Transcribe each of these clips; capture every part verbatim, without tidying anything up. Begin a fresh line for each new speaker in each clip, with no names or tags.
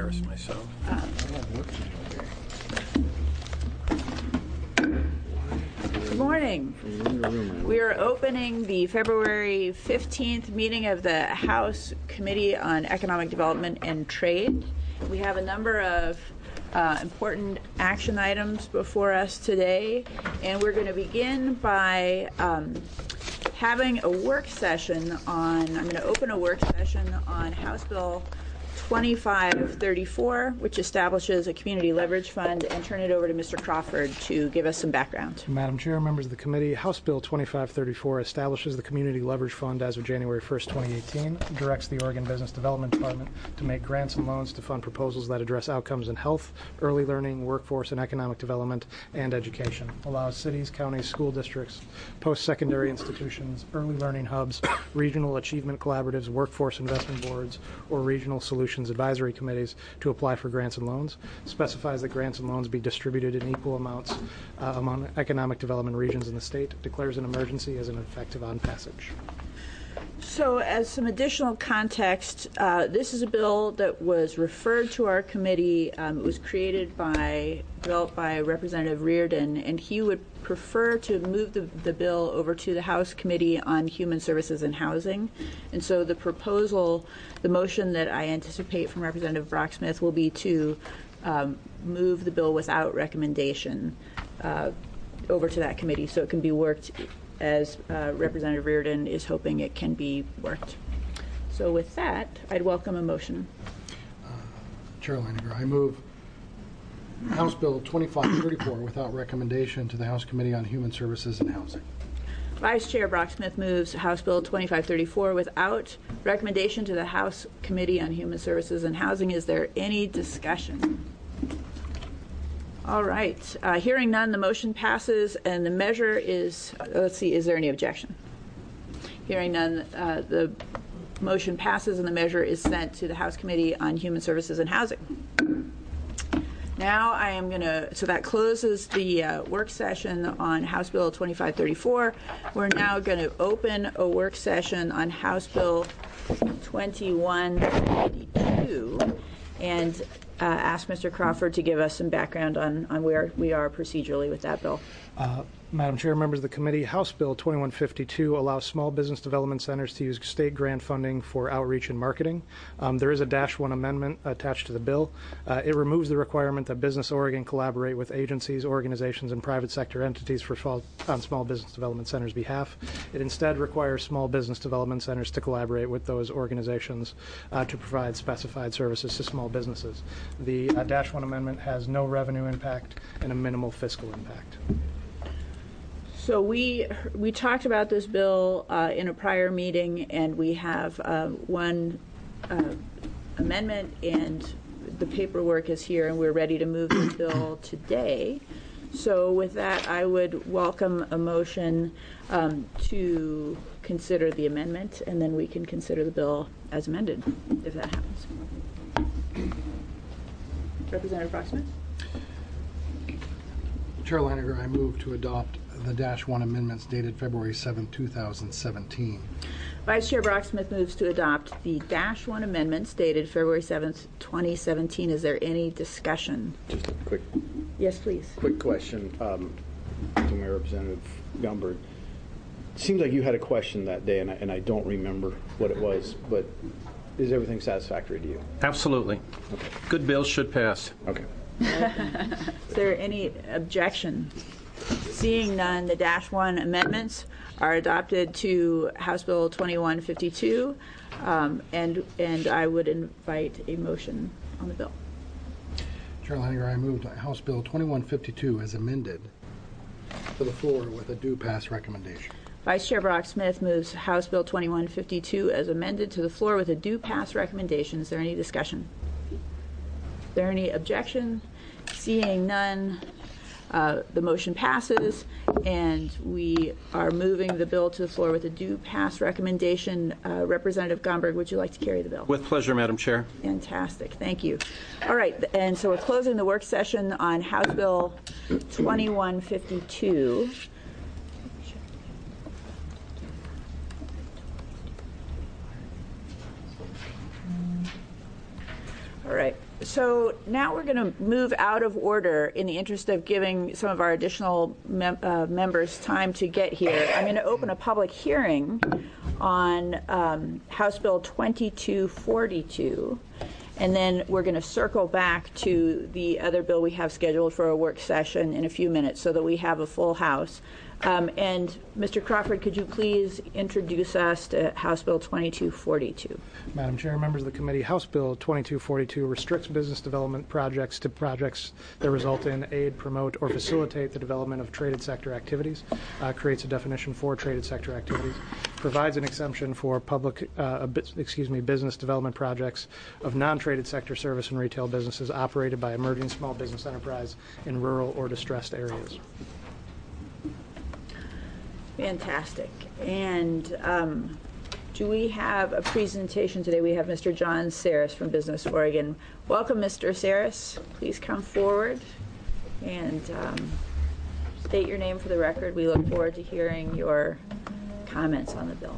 embarrass myself.
Good morning. We are opening the February fifteenth meeting of the House Committee on Economic Development and Trade. We have a number of uh, important action items before us today, and we're going to begin by um, having a work session on, I'm going to open a work session on House Bill twenty-five thirty-four, which establishes a community leverage fund, and turn it over to Mister Crawford to give us some background.
Madam Chair, members of the committee, House Bill twenty-five thirty-four establishes the Community Leverage Fund as of January first, twenty eighteen, directs the Oregon Business Development Department to make grants and loans to fund proposals that address outcomes in health, early learning, workforce and economic development, and education, allows cities, counties, school districts, post-secondary institutions, early learning hubs, regional achievement collaboratives, workforce investment boards, or regional solutions advisory committees to apply for grants and loans, specifies that grants and loans be distributed in equal amounts uh, among economic development regions in the state, declares an emergency as an effective on passage.
So as some additional context, uh, this is a bill that was referred to our committee. Um, it was created by, developed by Representative Reardon, and he would prefer to move the, the bill over to the House Committee on Human Services and Housing. And so the proposal, the motion that I anticipate from Representative Brocksmith will be to um, move the bill without recommendation uh, over to that committee so it can be worked as uh, Representative Reardon is hoping it can be worked. So with that, I'd welcome a motion.
Uh, Chair Leininger, I move House Bill twenty-five thirty-four without recommendation to the House Committee on Human Services and Housing.
Vice Chair Brocksmith moves House Bill twenty-five thirty-four without recommendation to the House Committee on Human Services and Housing. Is there any discussion? All right. Uh, hearing none, the motion passes, and the measure is, uh, let's see, is there any objection? Hearing none, uh, the motion passes, and the measure is sent to the House Committee on Human Services and Housing. Now I am going to, so that closes the uh, work session on House Bill twenty-five thirty-four. We're now going to open a work session on House Bill twenty-one fifty-two, and Uh, ask Mister Crawford to give us some background on, on where we are procedurally with that bill.
Uh, Madam Chair, members of the committee, House Bill twenty-one fifty-two allows small business development centers to use state grant funding for outreach and marketing. Um, there is a dash one amendment attached to the bill. Uh, it removes the requirement that Business Oregon collaborate with agencies, organizations, and private sector entities for fall, on small business development centers' behalf. It instead requires small business development centers to collaborate with those organizations uh, to provide specified services to small businesses. The uh, dash one amendment has no revenue impact and a minimal fiscal impact.
So we we talked about this bill uh, in a prior meeting, and we have uh, one uh, amendment, and the paperwork is here, and we're ready to move this bill today. So with that, I would welcome a motion um, to consider the amendment, and then we can consider the bill as amended, if that happens. Representative Brocksmith.
Chair Leininger, I move to adopt the dash one amendments dated February seventh, two thousand seventeen.
Vice Chair Brocksmith moves to adopt the dash one amendments dated February seventh, twenty seventeen. Is there any discussion?
Just a quick,
yes, please.
quick question um, to my Representative Gumberg. It seems like you had a question that day, and I, and I don't remember what it was, but is everything satisfactory to you?
Absolutely.
Okay. Good
bills should pass.
Okay.
Is there any objection? Seeing none, the dash one amendments are adopted to House Bill twenty-one fifty-two, um, and and I would invite a motion on the bill.
Chair Leininger, I moved House Bill twenty-one fifty-two as amended to the floor with a due pass recommendation.
Vice Chair Brocksmith moves House Bill twenty-one fifty-two as amended to the floor with a due pass recommendation. Is there any discussion? Is there any objection? Seeing none, uh, the motion passes, and we are moving the bill to the floor with a due pass recommendation. Uh, Representative Gomberg, would you like to carry the bill?
With pleasure, Madam Chair.
Fantastic. Thank you. All right, and so we're closing the work session on House Bill twenty-one fifty-two. All right. so now we're going to move out of order in the interest of giving some of our additional mem- uh, members time to get here. I'm going to open a public hearing on um, House Bill twenty-two forty-two, and then we're going to circle back to the other bill we have scheduled for a work session in a few minutes so that we have a full House. Um, and Mister Crawford, could you please introduce us to House Bill twenty-two forty-two?
Madam Chair, members of the committee, House Bill twenty-two forty-two restricts business development projects to projects that result in, aid, promote, or facilitate the development of traded sector activities, uh, creates a definition for traded sector activities, provides an exemption for public, uh, excuse me, business development projects of non-traded sector service and retail businesses operated by emerging small business enterprise in rural or distressed areas.
Fantastic. And um, do we have a presentation today? We have Mister John Saris from Business Oregon. Welcome, Mister Saris. Please come forward and um, state your name for the record. We look forward to hearing your comments on the bill.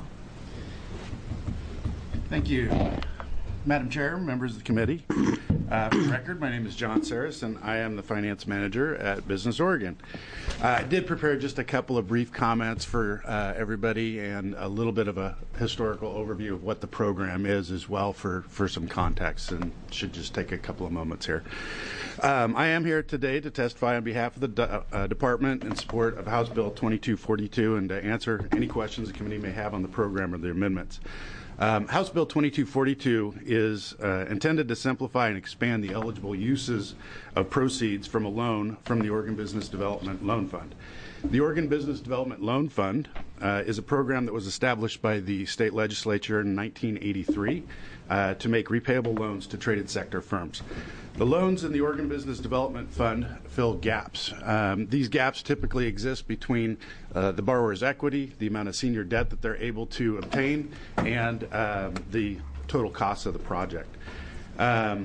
Thank you. Madam Chair, members of the committee, uh, for the record, my name is John Saris, and I am the finance manager at Business Oregon. Uh, I did prepare just a couple of brief comments for uh, everybody and a little bit of a historical overview of what the program is as well for, for some context, and should just take a couple of moments here. Um, I am here today to testify on behalf of the de- uh, department in support of House Bill twenty-two forty-two and to answer any questions the committee may have on the program or the amendments. Um, House Bill twenty-two forty-two is uh, intended to simplify and expand the eligible uses of proceeds from a loan from the Oregon Business Development Loan Fund. The Oregon Business Development Loan Fund uh, is a program that was established by the state legislature in nineteen eighty-three uh, to make repayable loans to traded sector firms. The loans in the Oregon Business Development Fund fill gaps. Um, these gaps typically exist between uh, the borrower's equity, the amount of senior debt that they're able to obtain, and um, the total cost of the project. Um,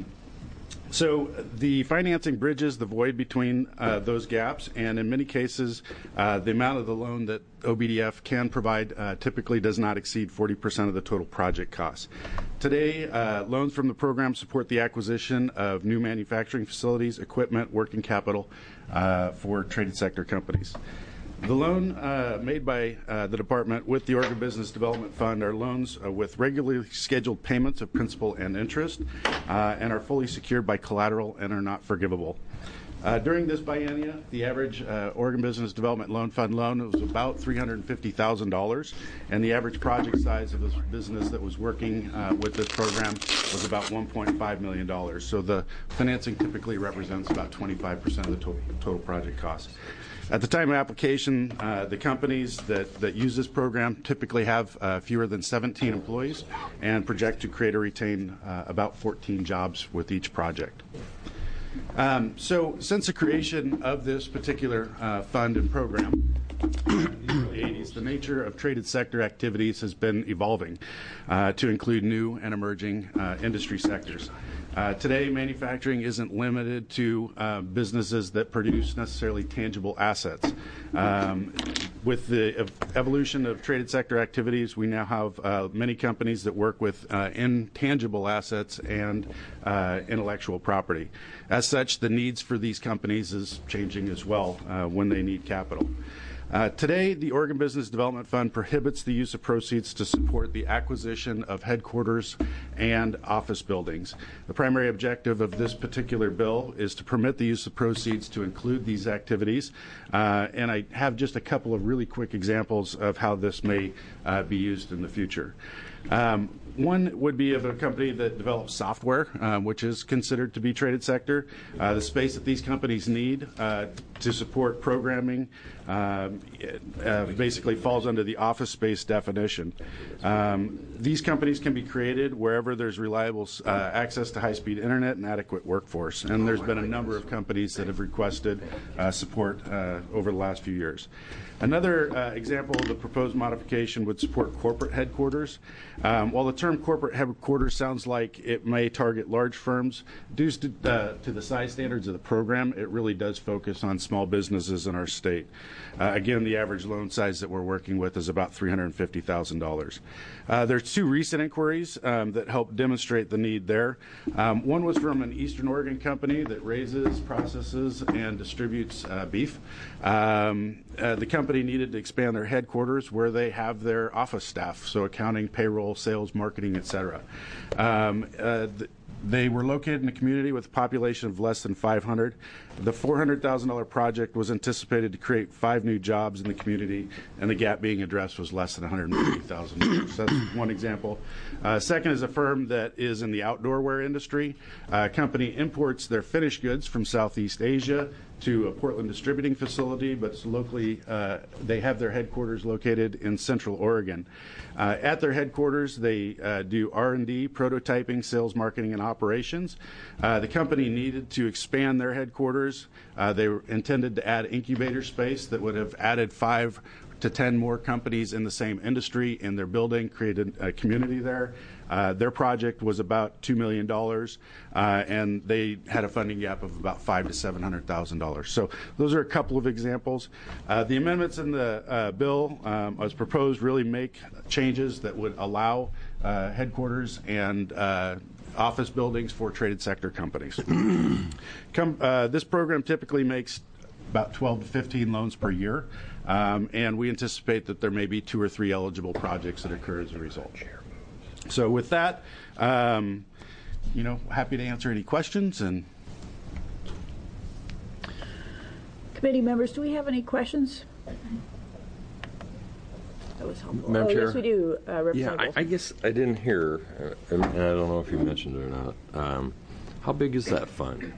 So the financing bridges the void between uh, those gaps, and in many cases, uh, the amount of the loan that O B D F can provide uh, typically does not exceed forty percent of the total project costs. Today, uh, loans from the program support the acquisition of new manufacturing facilities, equipment, working capital uh, for traded sector companies. The loan uh, made by uh, the department with the Oregon Business Development Fund are loans uh, with regularly scheduled payments of principal and interest uh, and are fully secured by collateral and are not forgivable. Uh, during this biennia, the average uh, Oregon Business Development Loan Fund loan was about three hundred fifty thousand dollars, and the average project size of this business that was working uh, with this program was about one point five million dollars. So the financing typically represents about twenty-five percent of the total, total project cost. At the time of application, uh, the companies that, that use this program typically have uh, fewer than seventeen employees and project to create or retain uh, about fourteen jobs with each project. Um, so since the creation of this particular uh, fund and program in the early eighties, the nature of traded sector activities has been evolving uh, to include new and emerging uh, industry sectors. Uh, today, manufacturing isn't limited to uh, businesses that produce necessarily tangible assets. Um, with the ev- evolution of traded sector activities, we now have uh, many companies that work with uh, intangible assets and uh, intellectual property. As such, the needs for these companies is changing as well uh, when they need capital. Uh, today, the Oregon Business Development Fund prohibits the use of proceeds to support the acquisition of headquarters and office buildings. The primary objective of this particular bill is to permit the use of proceeds to include these activities, uh, and I have just a couple of really quick examples of how this may uh, be used in the future. Um, one would be of a company that develops software, uh, which is considered to be traded sector. Uh, the space that these companies need uh, to support programming uh, uh, basically falls under the office space definition. Um, these companies can be created wherever there's reliable uh, access to high-speed internet and adequate workforce. And there's been a number of companies that have requested uh, support uh, over the last few years. Another uh, example of the proposed modification would support corporate headquarters. Um, while the term term corporate headquarters sounds like it may target large firms. Due to, uh, to the size standards of the program, it really does focus on small businesses in our state. Uh, again, the average loan size that we're working with is about three hundred fifty thousand dollars. Uh, there's two recent inquiries um, that help demonstrate the need there. Um, one was from an Eastern Oregon company that raises, processes, and distributes uh, beef. Um, uh, the company needed to expand their headquarters where they have their office staff, so accounting, payroll, sales, marketing, et cetera. Um, uh, th- They were located in a community with a population of less than five hundred. The four hundred thousand dollars project was anticipated to create five new jobs in the community, and the gap being addressed was less than one hundred fifty thousand dollars. So that's one example. Uh, second is a firm that is in the outdoor wear industry. Uh, a company imports their finished goods from Southeast Asia to a Portland distributing facility, but it's locally, uh, they have their headquarters located in Central Oregon. Uh, at their headquarters, they uh, do R and D, prototyping, sales, marketing, and operations. Uh, the company needed to expand their headquarters. Uh, they were intended to add incubator space that would have added five to ten more companies in the same industry in their building, created a community there. Uh, their project was about two million dollars, uh, and they had a funding gap of about five to seven hundred thousand dollars. So those are a couple of examples. Uh, the amendments in the uh, bill, um, as proposed, really make changes that would allow uh, headquarters and uh, office buildings for traded sector companies. Come, uh, this program typically makes about twelve to fifteen loans per year, um, and we anticipate that there may be two or three eligible projects that occur as a result. So with that, um, you know, happy to answer any questions. And
Committee members, do we have any questions? That was helpful.
Madam
oh,
Chair?
yes, we do, uh,
Yeah,
Representative
I, I guess I didn't hear, uh, and I don't know if you mentioned it or not. Um, how big is that fund?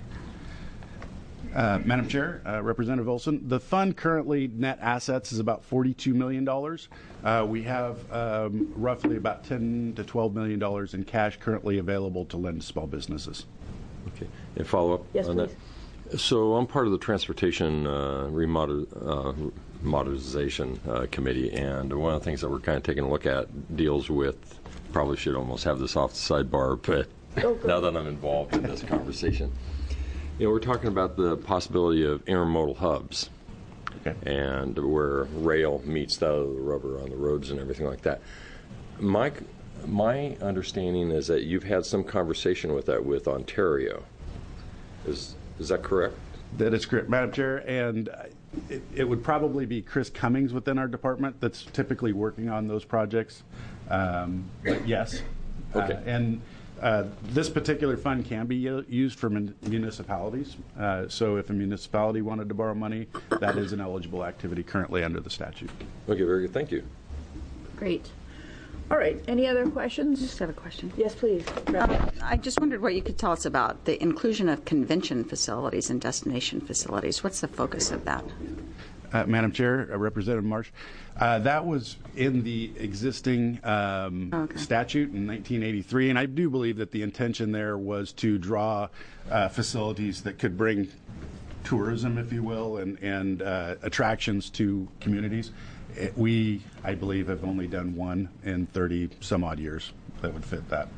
Uh, Madam Chair, uh, Representative Olson, the fund currently net assets is about forty-two million dollars. Uh, we have um, roughly about ten to twelve million dollars in cash currently available to lend to small businesses.
Okay, and follow up
Yes,
on
please.
that. So I'm part of the Transportation uh, Remoder- uh, Modernization uh, Committee, and one of the things that we're kind of taking a look at deals with, probably should almost have this off the sidebar, but
Oh, good.
now that I'm involved in this conversation, you know, we're talking about the possibility of intermodal hubs.
Okay.
And where rail meets the rubber on the roads and everything like that. My my understanding is that you've had some conversation with that with Ontario. Is is that correct?
That is correct, Madam Chair, and it, it would probably be Chris Cummings within our department that's typically working on those projects. Um, but yes,
Okay.
uh, and uh, this particular fund can be u- used for mun- municipalities. Uh, so if a municipality wanted to borrow money, that is an eligible activity currently under the statute.
Okay, very good. Thank you.
Great. All right, any other questions?
Just have a question.
Yes, please.
Um, I just wondered what you could tell us about the inclusion of convention facilities and destination facilities. What's the focus of that?
Uh, Madam Chair, uh, Representative Marsh, uh, that was in the existing um,
Okay.
statute in nineteen eighty-three, and I do believe that the intention there was to draw uh, facilities that could bring tourism, if you will, and, and uh, attractions to communities. It, we, I believe, have only done one in thirty some odd years that would fit that.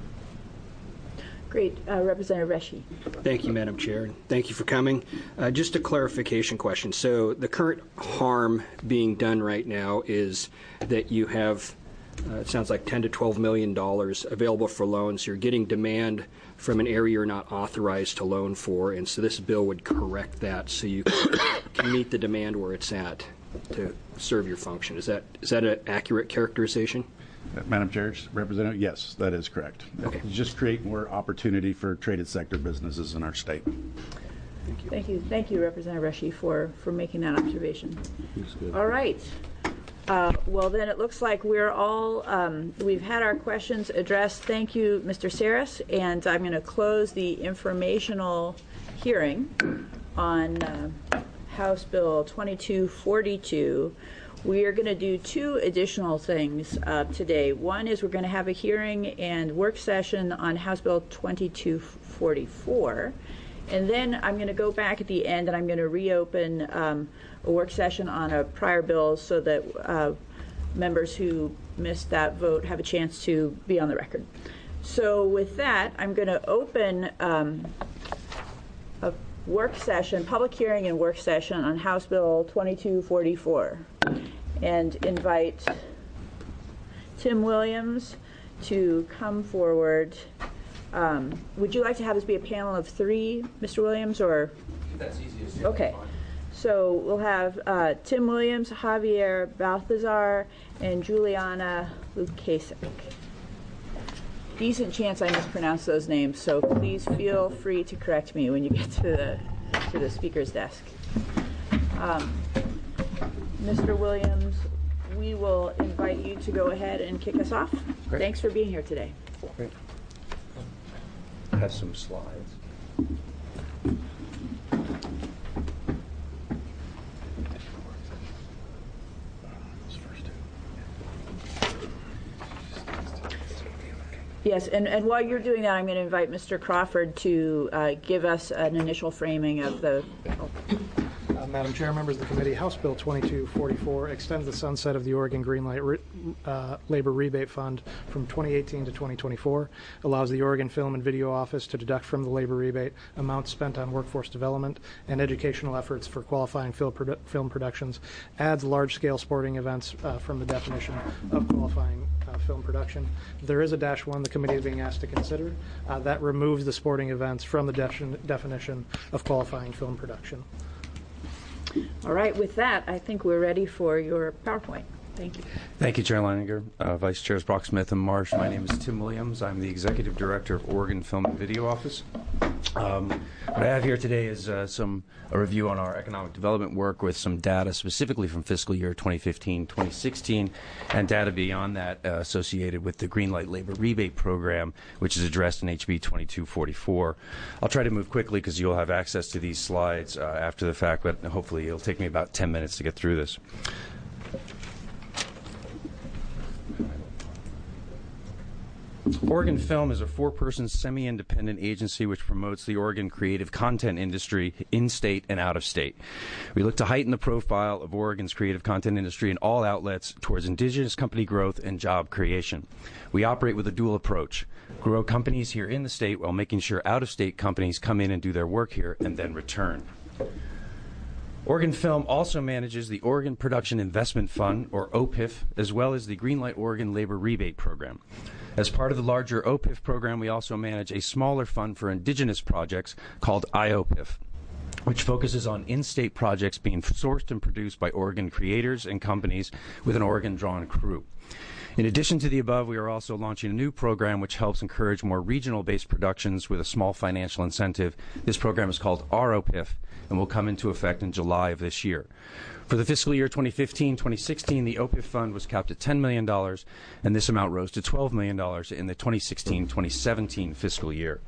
Great. Uh, Representative Reshi.
Thank you, Madam Chair. and Thank you for coming. Uh, just a clarification question. So the current harm being done right now is that you have, uh, it sounds like ten to twelve million dollars available for loans. You're getting demand from an area you're not authorized to loan for, and so this bill would correct that so you can meet the demand where it's at to serve your function. Is that is that an accurate characterization?
Uh, Madam Chair, Representative, yes, that is correct.
Okay.
Just create more opportunity for traded sector businesses in our state.
Thank you. Thank you, Representative Reshi, for, for making that observation. All right. Uh, well, then it looks like we're all, um, we've had our questions addressed. Thank you, Mister Saris. And I'm going to close the informational hearing on uh, House Bill twenty-two forty-two. We are going to do two additional things uh, today. One is we're going to have a hearing and work session on House Bill twenty-two forty-four. And then I'm going to go back at the end and I'm going to reopen um, a work session on a prior bill so that uh, members who missed that vote have a chance to be on the record. So with that, I'm going to open um, a work session, public hearing and work session on House Bill twenty-two forty-four, and invite Tim Williams to come forward. Um, would you like to have this be a panel of three, Mister Williams, or?
That's easiest.
Okay. So we'll have uh, Tim Williams, Javier Balthazar, and Juliana Lukasik. Decent chance I mispronounced those names, so please feel free to correct me when you get to the to the speaker's desk. Um, Mister Williams, we will invite you to go ahead and kick us off.
Great.
Thanks for being here today.
Great. I have some slides.
Yes, and, and while you're doing that, I'm going to invite Mister Crawford to uh, give us an initial framing of the. Oh.
Uh, Madam Chair, members of the committee, House Bill twenty-two forty-four extends the sunset of the Oregon Greenlight re uh, Labor Rebate Fund from twenty eighteen to twenty twenty-four, allows the Oregon Film and Video Office to deduct from the labor rebate amounts spent on workforce development and educational efforts for qualifying film, produ film productions, adds large-scale sporting events uh, from the definition of qualifying uh, film production. There is a dash one the committee is being asked to consider uh, that removes the sporting events from the defin definition of qualifying film production.
All right, with that, I think we're ready for your PowerPoint. Thank you.
Thank you, Chair Leininger, uh, Vice Chairs Brock Smith and Marsh. My name is Tim Williams. I'm the Executive Director of Oregon Film and Video Office. Um, what I have here today is uh, some a review on our economic development work with some data specifically from fiscal year twenty fifteen twenty sixteen and data beyond that uh, associated with the Greenlight Labor Rebate Program, which is addressed in H B twenty-two forty-four. I'll try to move quickly because you'll have access to these slides uh, after the fact, but hopefully it'll take me about ten minutes to get through this. Oregon Film is a four-person semi-independent agency which promotes the Oregon creative content industry in-state and out-of-state. We look to heighten the profile of Oregon's creative content industry in all outlets towards indigenous company growth and job creation. We operate with a dual approach: grow companies here in the state while making sure out-of-state companies come in and do their work here and then return. Oregon Film also manages the Oregon Production Investment Fund, or O P I F, as well as the Greenlight Oregon Labor Rebate Program. As part of the larger O P I F program, we also manage a smaller fund for indigenous projects called I O P I F, which focuses on in-state projects being sourced and produced by Oregon creators and companies with an Oregon-drawn crew. In addition to the above, we are also launching a new program which helps encourage more regional-based productions with a small financial incentive. This program is called R O P I F and will come into effect in July of this year. For the fiscal year twenty fifteen twenty sixteen, the O P I F fund was capped at ten million dollars, and this amount rose to twelve million dollars in the twenty sixteen twenty seventeen fiscal year.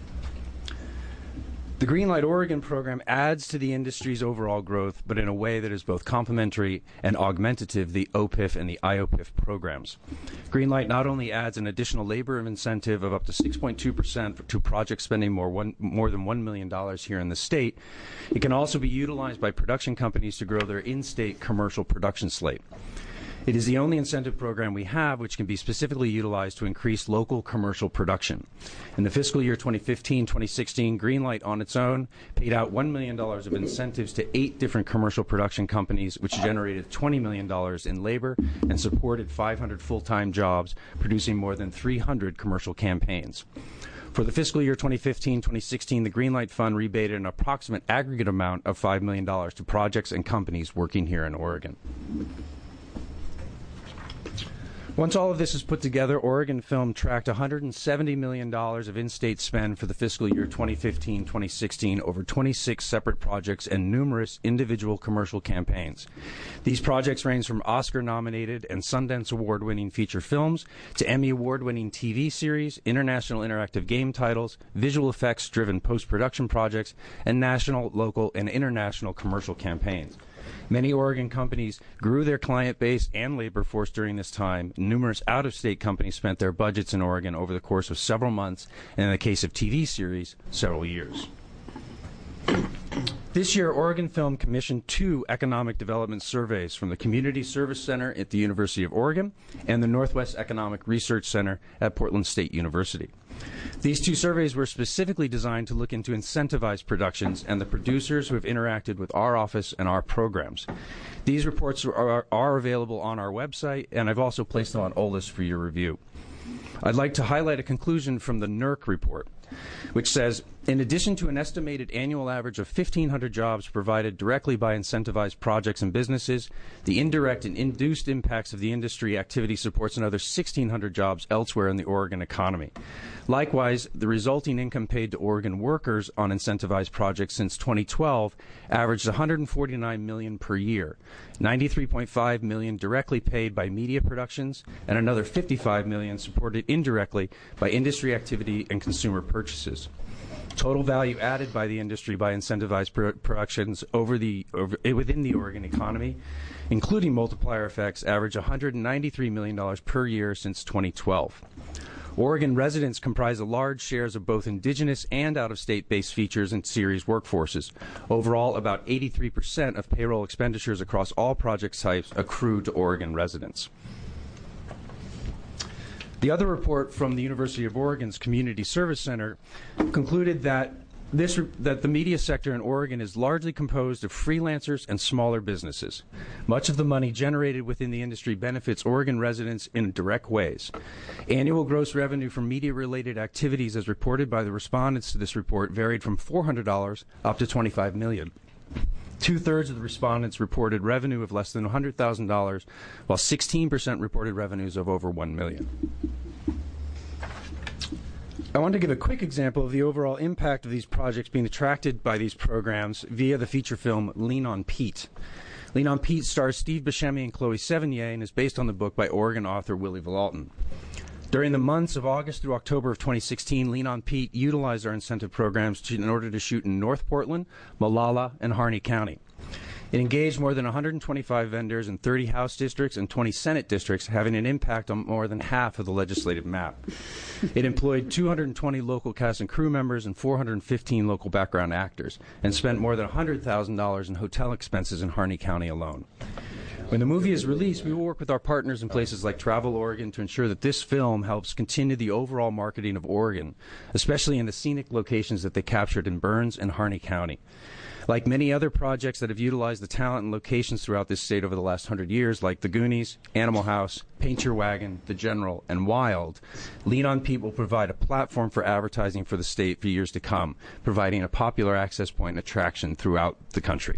The Greenlight Oregon program adds to the industry's overall growth, but in a way that is both complementary and augmentative the O P I F and the I O P I F programs. Greenlight not only adds an additional labor incentive of up to six point two percent to projects spending more, one, more than one million dollars here in the state, it can also be utilized by production companies to grow their in-state commercial production slate. It is the only incentive program we have which can be specifically utilized to increase local commercial production. In the fiscal year twenty fifteen twenty sixteen, Greenlight on its own paid out one million dollars of incentives to eight different commercial production companies, which generated twenty million dollars in labor and supported five hundred full-time jobs, producing more than three hundred commercial campaigns. For the fiscal year twenty fifteen twenty sixteen, the Greenlight Fund rebated an approximate aggregate amount of five million dollars to projects and companies working here in Oregon. Once all of this is put together, Oregon Film tracked one hundred seventy million dollars of in-state spend for the fiscal year twenty fifteen twenty sixteen over twenty-six separate projects and numerous individual commercial campaigns. These projects range from Oscar-nominated and Sundance Award-winning feature films to Emmy Award-winning T V series, international interactive game titles, visual effects-driven post-production projects, and national, local, and international commercial campaigns. Many Oregon companies grew their client base and labor force during this time. Numerous out-of-state companies spent their budgets in Oregon over the course of several months, and in the case of T V series, several years. This year, Oregon Film commissioned two economic development surveys from the Community Service Center at the University of Oregon and the Northwest Economic Research Center at Portland State University. These two surveys were specifically designed to look into incentivized productions and the producers who have interacted with our office and our programs. These reports are, are available on our website, and I've also placed them on O L I S for your review. I'd like to highlight a conclusion from the N E R C report, which says, in addition to an estimated annual average of fifteen hundred jobs provided directly by incentivized projects and businesses, the indirect and induced impacts of the industry activity supports another sixteen hundred jobs elsewhere in the Oregon economy. Likewise, the resulting income paid to Oregon workers on incentivized projects since twenty twelve averaged one hundred forty-nine million dollars per year, ninety-three point five million dollars directly paid by media productions, and another fifty-five million dollars supported indirectly by industry activity and consumer purchases. Total value added by the industry by incentivized pro- productions over the over, within the Oregon economy, including multiplier effects, average one hundred ninety-three million dollars per year since twenty twelve. Oregon residents comprise a large shares of both indigenous and out-of-state-based features and series workforces. Overall, about eighty-three percent of payroll expenditures across all project types accrue to Oregon residents. The other report from the University of Oregon's Community Service Center concluded that this that the media sector in Oregon is largely composed of freelancers and smaller businesses. Much of the money generated within the industry benefits Oregon residents in direct ways. Annual gross revenue from media-related activities, as reported by the respondents to this report, varied from four hundred dollars up to twenty-five million dollars. Two-thirds of the respondents reported revenue of less than one hundred thousand dollars, while sixteen percent reported revenues of over one million dollars. I want to give a quick example of the overall impact of these projects being attracted by these programs via the feature film Lean on Pete. Lean on Pete stars Steve Buscemi and Chloe Sevigny and is based on the book by Oregon author Willie Valalton. During the months of August through October of twenty sixteen, Lean on Pete utilized our incentive programs to, in order to shoot in North Portland, Molalla, and Harney County. It engaged more than one hundred twenty-five vendors in thirty House districts and twenty Senate districts, having an impact on more than half of the legislative map. It employed two hundred twenty local cast and crew members and four hundred fifteen local background actors, and spent more than one hundred thousand dollars in hotel expenses in Harney County alone. When the movie is released, we will work with our partners in places like Travel Oregon to ensure that this film helps continue the overall marketing of Oregon, especially in the scenic locations that they captured in Burns and Harney County. Like many other projects that have utilized the talent and locations throughout this state over the last hundred years, like The Goonies, Animal House, Paint Your Wagon, The General, and Wild, Lean on Pete will provide a platform for advertising for the state for years to come, providing a popular access point and attraction throughout the country.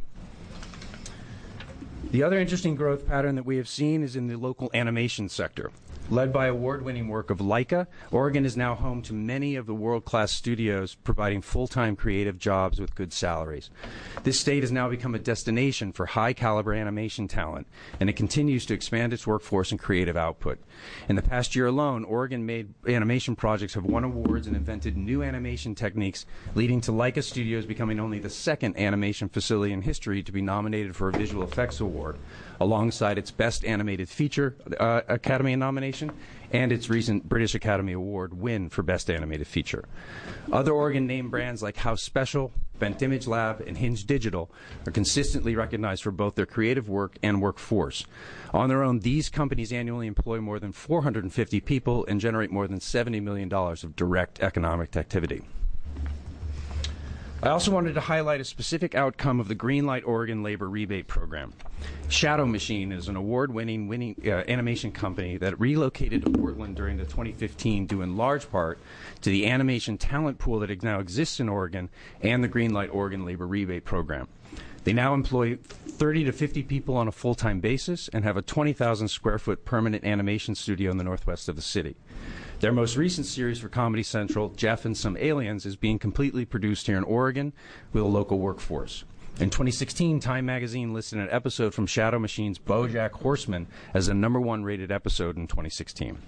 The other interesting growth pattern that we have seen is in the local animation sector. Led by award-winning work of Laika, Oregon is now home to many of the world-class studios providing full-time creative jobs with good salaries. This state has now become a destination for high-caliber animation talent, and it continues to expand its workforce and creative output. In the past year alone, Oregon-made animation projects have won awards and invented new animation techniques, leading to Laika Studios becoming only the second animation facility in history to be nominated for a Visual Effects Award, alongside its Best Animated Feature uh, Academy nomination and its recent British Academy Award win for Best Animated Feature. Other Oregon name brands like House Special, Bent Image Lab, and Hinge Digital are consistently recognized for both their creative work and workforce. On their own, these companies annually employ more than four hundred fifty people and generate more than seventy million dollars of direct economic activity. I also wanted to highlight a specific outcome of the Greenlight Oregon Labor Rebate Program. Shadow Machine is an award-winning winning, uh, animation company that relocated to Portland during the twenty fifteen due in large part to the animation talent pool that now exists in Oregon and the Greenlight Oregon Labor Rebate Program. They now employ thirty to fifty people on a full-time basis and have a twenty thousand square foot permanent animation studio in the northwest of the city. Their most recent series for Comedy Central, Jeff and Some Aliens, is being completely produced here in Oregon with a local workforce. In twenty sixteen, Time magazine listed an episode from Shadow Machine's BoJack Horseman as the number one rated episode in twenty sixteen.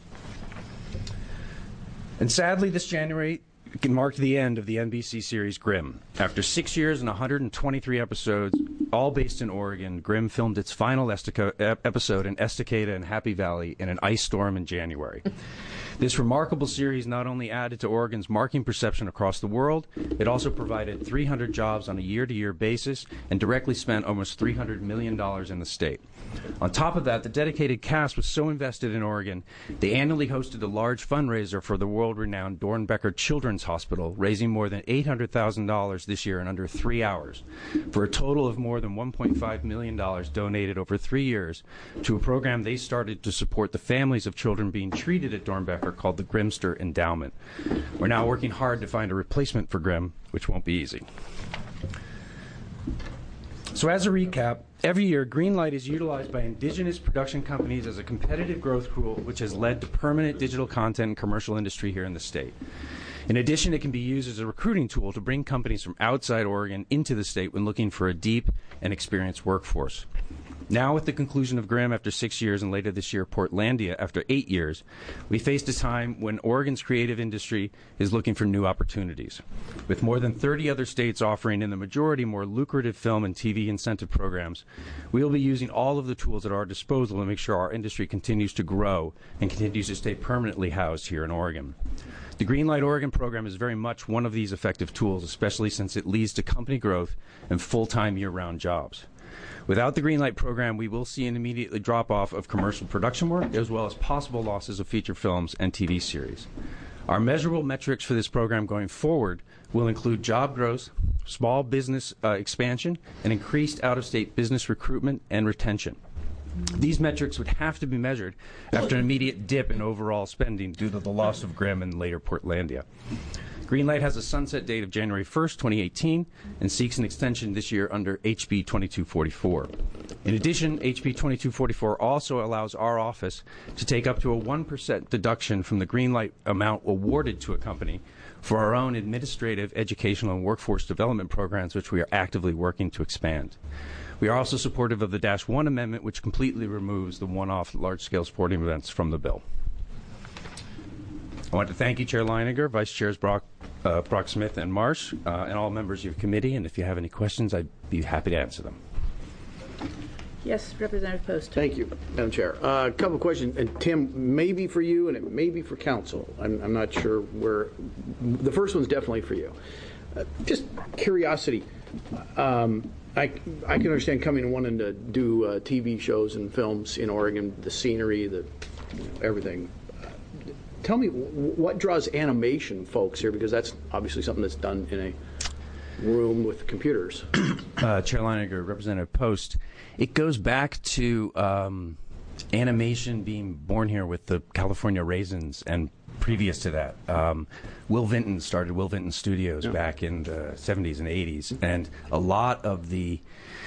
And sadly, this January marked the end of the N B C series Grimm. After six years and one hundred twenty-three episodes, all based in Oregon, Grimm filmed its final estico- episode in Estacada and Happy Valley in an ice storm in January. This remarkable series not only added to Oregon's marking perception across the world, it also provided three hundred jobs on a year-to-year basis and directly spent almost three hundred million dollars in the state. On top of that, the dedicated cast was so invested in Oregon, they annually hosted a large fundraiser for the world-renowned Dornbecker Children's Hospital, raising more than eight hundred thousand dollars this year in under three hours, for a total of more than one point five million dollars donated over three years to a program they started to support the families of children being treated at Dornbecker called the Grimster Endowment. We're now working hard to find a replacement for Grimm, which won't be easy. So as a recap, every year Greenlight is utilized by indigenous production companies as a competitive growth tool, which has led to permanent digital content and commercial industry here in the state. In addition, it can be used as a recruiting tool to bring companies from outside Oregon into the state when looking for a deep and experienced workforce. Now, with the conclusion of Grimm after six years and later this year Portlandia after eight years, we faced a time when Oregon's creative industry is looking for new opportunities. With more than thirty other states offering in the majority more lucrative film and T V incentive programs, we will be using all of the tools at our disposal to make sure our industry continues to grow and continues to stay permanently housed here in Oregon. The Greenlight Oregon program is very much one of these effective tools, especially since it leads to company growth and full-time year-round jobs. Without the Greenlight program, we will see an immediate drop-off of commercial production work, as well as possible losses of feature films and T V series. Our measurable metrics for this program going forward will include job growth, small business uh, expansion, and increased out-of-state business recruitment and retention. These metrics would have to be measured after an immediate dip in overall spending due to the loss of Grimm and later Portlandia. Greenlight has a sunset date of January first, twenty eighteen, and seeks an extension this year under H B twenty-two forty-four. In addition, H B twenty-two forty-four also allows our office to take up to a one percent deduction from the Greenlight amount awarded to a company for our own administrative, educational, and workforce development programs, which we are actively working to expand. We are also supportive of the Dash one Amendment, which completely removes the one-off large-scale sporting events from the bill. I want to thank you, Chair Leininger, Vice Chairs Brock, uh, Brock Smith and Marsh, uh, and all members of your committee. And if you have any questions, I'd be happy to answer them.
Yes, Representative Post.
Thank you, Madam Chair. Uh, a couple of questions, and Tim, maybe for you, and it may be for council. I'm, I'm not sure where. The first one's definitely for you. Uh, just curiosity. Um, I, I can understand coming and wanting to do uh, T V shows and films in Oregon, the scenery, the you know, everything. Tell me, what draws animation folks here? Because that's obviously something that's done in a room with computers.
uh, Chair Leininger, Representative Post, it goes back to um, animation being born here with the California Raisins, and previous to that, um, Will Vinton started Will Vinton Studios yeah. back in the seventies and eighties, and a lot of the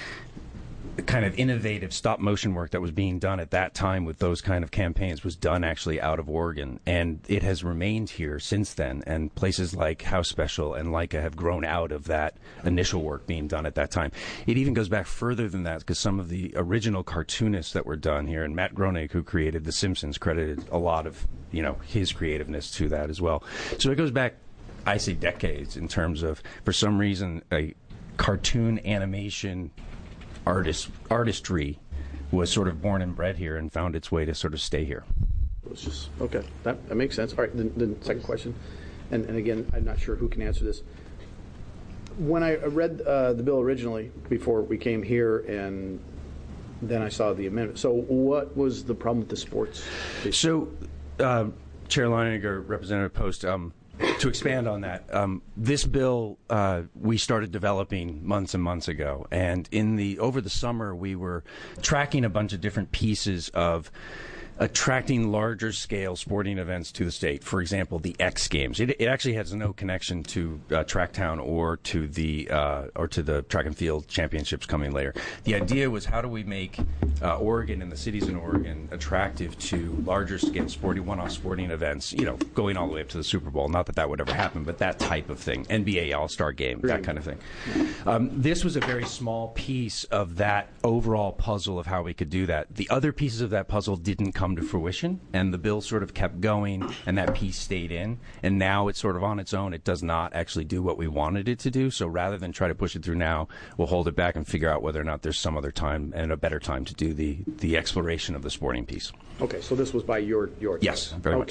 kind of innovative stop motion work that was being done at that time with those kind of campaigns was done actually out of Oregon, and it has remained here since then, and places like House Special and Leica have grown out of that initial work being done at that time. It even goes back further than that, because some of the original cartoonists that were done here, and Matt Groening, who created The Simpsons, credited a lot of you know his creativeness to that as well. So it goes back, I say, decades in terms of, for some reason, a cartoon animation Artist, artistry was sort of born and bred here and found its way to sort of stay here.
It was just, okay, that, that makes sense. All right, the, the second question, and, and again, I'm not sure who can answer this. When I read uh, the bill originally, before we came here, and then I saw the amendment, so what was the problem with the sports issue?
So, uh, Chair Leininger, Representative Post, um, to expand on that, um, this bill uh, we started developing months and months ago, and in the over the summer we were tracking a bunch of different pieces of attracting larger scale sporting events to the state. For example, the X Games. It, it actually has no connection to uh, Tracktown or to the uh, or to the track and field championships coming later. The idea was, how do we make uh, Oregon and the cities in Oregon attractive to larger scale sporting one-off sporting events? You know, going all the way up to the Super Bowl. Not that that would ever happen, but that type of thing. N B A All-Star Game, that kind of thing. Um, this was a very small piece of that overall puzzle of how we could do that. The other pieces of that puzzle didn't come to fruition, and the bill sort of kept going, and that piece stayed in, and now it's sort of on its own. It does not actually do what we wanted it to do, so rather than try to push it through now, we'll hold it back and figure out whether or not there's some other time and a better time to do the, the exploration of the sporting piece.
Okay, so this was by your... your
yes, very
okay.
much so.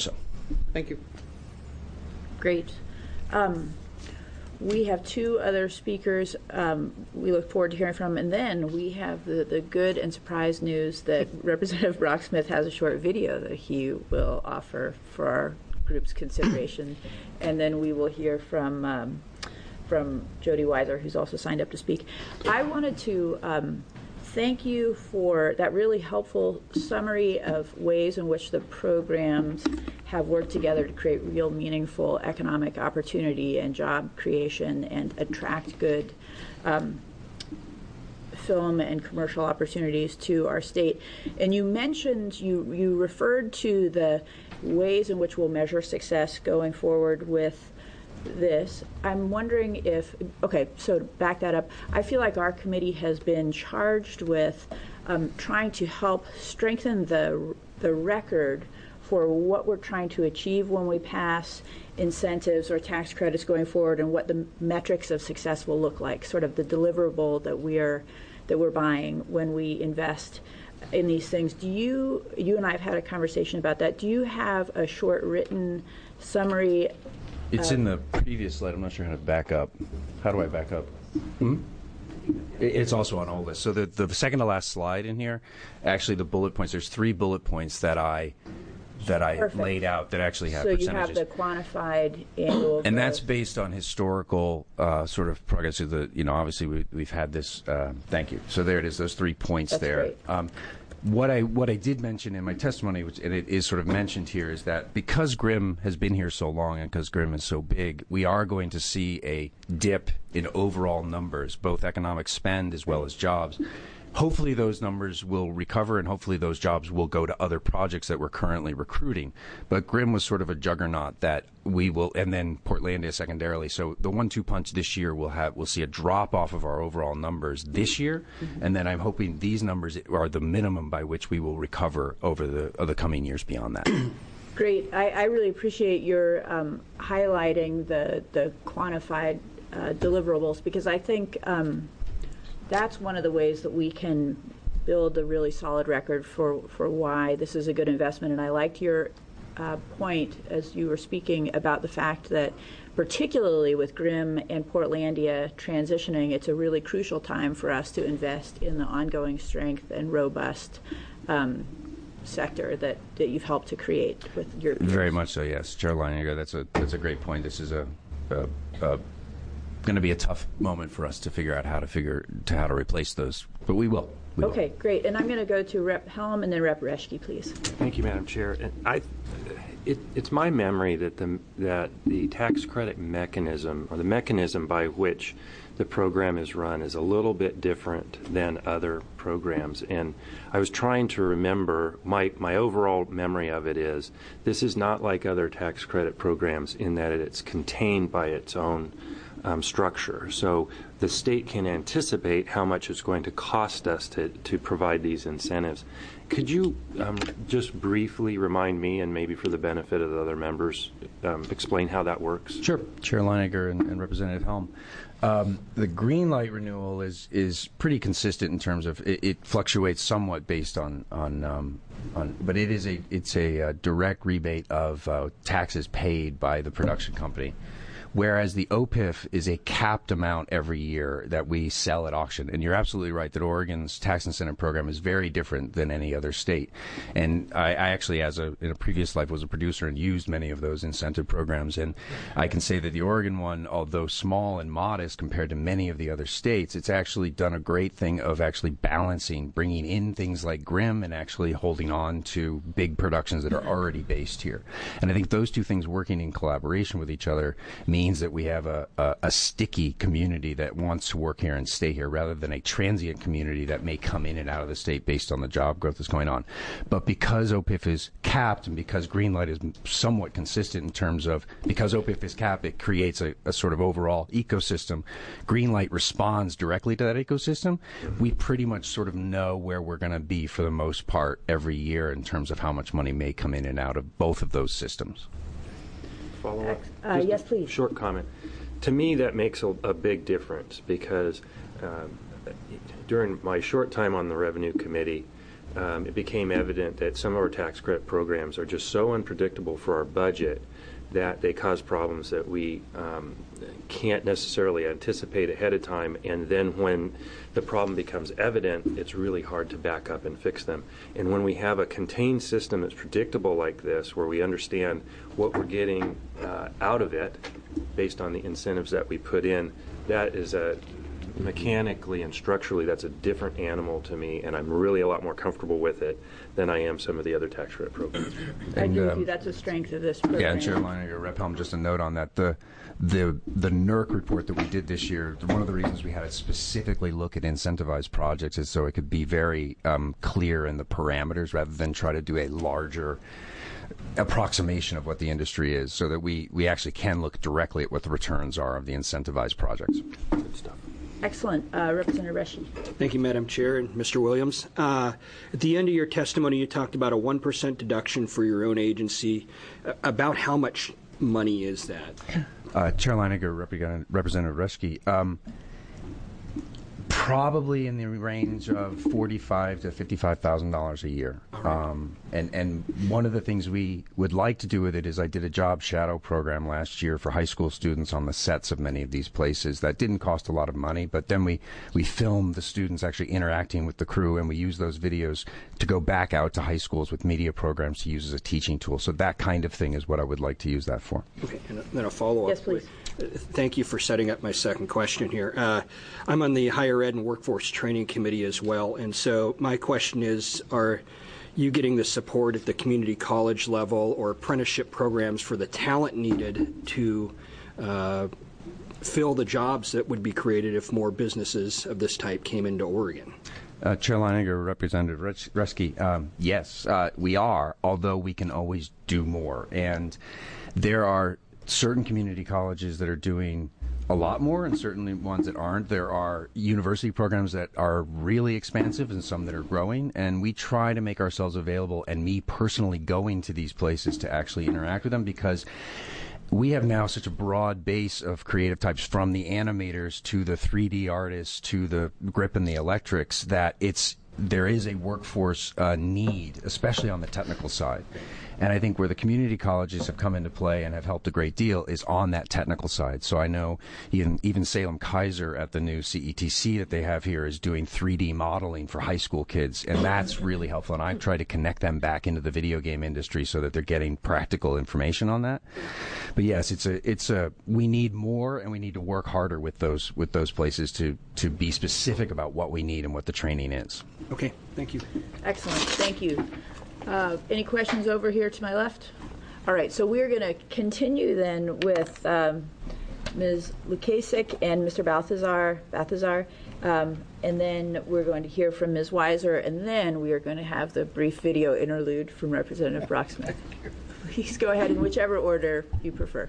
Thank you.
Great. Um, we have two other speakers um, we look forward to hearing from, and then we have the, the good and surprise news that Representative Brock Smith has a short video that he will offer for our group's consideration, and then we will hear from um, from Jody Weiser, who's also signed up to speak. I wanted to um, thank you for that really helpful summary of ways in which the programs have worked together to create real meaningful economic opportunity and job creation and attract good um, film and commercial opportunities to our state. And you mentioned, you, you referred to the ways in which we'll measure success going forward with this. I'm wondering if, okay, so to back that up, I feel like our committee has been charged with um, trying to help strengthen the the record for what we're trying to achieve when we pass incentives or tax credits going forward, and what the metrics of success will look like, sort of the deliverable that we are that we're buying when we invest in these things. Do you you and I have had a conversation about that. Do you have a short written summary?
It's
uh,
in the previous slide. I'm not sure how to back up. How do I back up? Hmm? It's also on all this. So the the second to last slide in here, actually the bullet points. There's three bullet points that I that I
Perfect.
laid out that actually have
so
percentages.
you have the quantified annual
And that's
growth.
based on historical uh, sort of progress. So the, you know, obviously we, we've had this. Uh, thank you. So there it is. Those three points
That's
there.
great.
Um, what I what I did mention in my testimony, which and it is sort of mentioned here, is that because Grimm has been here so long and because Grimm is so big, we are going to see a dip in overall numbers, both economic spend as well as jobs. Hopefully those numbers will recover, and hopefully those jobs will go to other projects that we're currently recruiting. But Grimm was sort of a juggernaut that we will, and then Portlandia secondarily. So the one two punch this year will have, we'll see a drop off of our overall numbers this year, mm-hmm. and then I'm hoping these numbers are the minimum by which we will recover over the, over the coming years beyond that.
Great. I, I really appreciate your um, highlighting the, the quantified uh, deliverables, because I think um, that's one of the ways that we can build a really solid record for, for why this is a good investment. And I liked your uh, point as you were speaking about the fact that particularly with Grimm and Portlandia transitioning, it's a really crucial time for us to invest in the ongoing strength and robust um, sector that, that you've helped to create with your peers.
Very much so, yes. Chair Leininger, that's a, that's a great point. This is a, a, a going to be a tough moment for us to figure out how to figure to how to replace those, but we will. We
okay,
will.
Great. And I'm going to go to Rep Helm and then Rep Reschke, please.
Thank you, Madam Chair. And I, it, it's my memory that the that the tax credit mechanism, or the mechanism by which the program is run, is a little bit different than other programs. And I was trying to remember, my, my overall memory of it is, this is not like other tax credit programs in that it's contained by its own Um, structure. So the state can anticipate how much it's going to cost us to, to provide these incentives. Could you um, just briefly remind me, and maybe for the benefit of the other members, um, explain how that works?
Sure. Chair Leininger and, and Representative Helm. Um, the green light renewal is is pretty consistent in terms of it, it fluctuates somewhat based on on um, on, but it is a it's a uh, direct rebate of uh, taxes paid by the production company. Whereas the O P I F is a capped amount every year that we sell at auction. And you're absolutely right that Oregon's tax incentive program is very different than any other state. And I, I actually, as a in a previous life, was a producer and used many of those incentive programs. And I can say that the Oregon one, although small and modest compared to many of the other states, it's actually done a great thing of actually balancing, bringing in things like Grimm and actually holding on to big productions that are already based here. And I think those two things working in collaboration with each other mean means that we have a, a, a sticky community that wants to work here and stay here rather than a transient community that may come in and out of the state based on the job growth that's going on. But because O P I F is capped and because Greenlight is somewhat consistent in terms of, because O P I F is capped, it creates a, a sort of overall ecosystem. Greenlight responds directly to that ecosystem. We pretty much sort of know where we're going to be for the most part every year in terms of how much money may come in and out of both of those systems.
Follow up?
Uh,
Just
yes,
a
please.
Short comment. To me, that makes a, a big difference because um, during my short time on the Revenue Committee, um, it became evident that some of our tax credit programs are just so unpredictable for our budget that they cause problems that we um, can't necessarily anticipate ahead of time, and then when the problem becomes evident, it's really hard to back up and fix them. And when we have a contained system that's predictable like this, where we understand what we're getting uh, out of it based on the incentives that we put in, that is a mechanically and structurally, that's a different animal to me, and I'm really a lot more comfortable with it than I am some of the other tax credit programs.
I agree with
um,
you. That's a strength of this program.
Yeah, and Chair Leininger, Rep Helm, just a note on that. The the the N E R C report that we did this year, one of the reasons we had it specifically look at incentivized projects is so it could be very um, clear in the parameters rather than try to do a larger approximation of what the industry is, so that we, we actually can look directly at what the returns are of the incentivized projects.
Good stuff.
Excellent. Uh, Representative Reschke.
Thank you, Madam Chair and Mister Williams. Uh, at the end of your testimony, you talked about a one percent deduction for your own agency. Uh, about how much money is that?
Uh, Chair Leininger, Representative, Representative Reschke, um, probably in the range of forty-five to fifty-five thousand dollars a year. Um, and and one of the things we would like to do with it is I did a job shadow program last year for high school students on the sets of many of these places. That didn't cost a lot of money, but then we we filmed the students actually interacting with the crew, and we use those videos to go back out to high schools with media programs to use as a teaching tool. So that kind of thing is what I would like to use that for.
Okay, and then a follow-up.
Yes, please.
Thank you for setting up my second question here. Uh, I'm on the Higher Ed and Workforce Training Committee as well, and so my question is, are you getting the support at the community college level or apprenticeship programs for the talent needed to uh, fill the jobs that would be created if more businesses of this type came into Oregon?
Uh, Chair Leininger, Representative Reschke, um, yes, uh, we are, although we can always do more. And there are certain community colleges that are doing a lot more, and certainly ones that aren't. There are university programs that are really expansive and some that are growing, and we try to make ourselves available, and me personally going to these places to actually interact with them, because we have now such a broad base of creative types, from the animators to the three D artists to the grip and the electrics, that it's there is a workforce uh, need, especially on the technical side. And I think where the community colleges have come into play and have helped a great deal is on that technical side. So I know even even Salem Kaiser at the new C E T C that they have here is doing three D modeling for high school kids, and that's really helpful. And I've tried to connect them back into the video game industry so that they're getting practical information on that. But yes, it's a it's a we need more, and we need to work harder with those with those places to to be specific about what we need and what the training is.
Okay, thank you.
Excellent. Thank you. Uh, any questions over here to my left? All right, so we're going to continue then with um, Miz Lukasik and Mister Balthazar, Balthazar, um, and then we're going to hear from Miz Weiser, and then we are going to have the brief video interlude from Representative Brocksmith. Please go ahead in whichever order you prefer.